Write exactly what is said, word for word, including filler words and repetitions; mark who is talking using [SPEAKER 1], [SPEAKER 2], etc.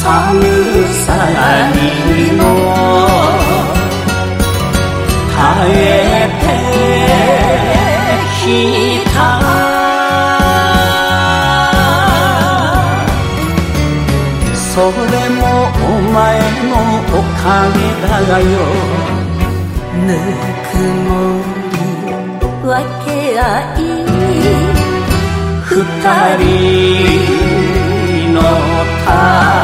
[SPEAKER 1] 寒さにも耐えてきた。それもお前のおかげだよ。
[SPEAKER 2] ぬくもり分け合い
[SPEAKER 1] 二人のた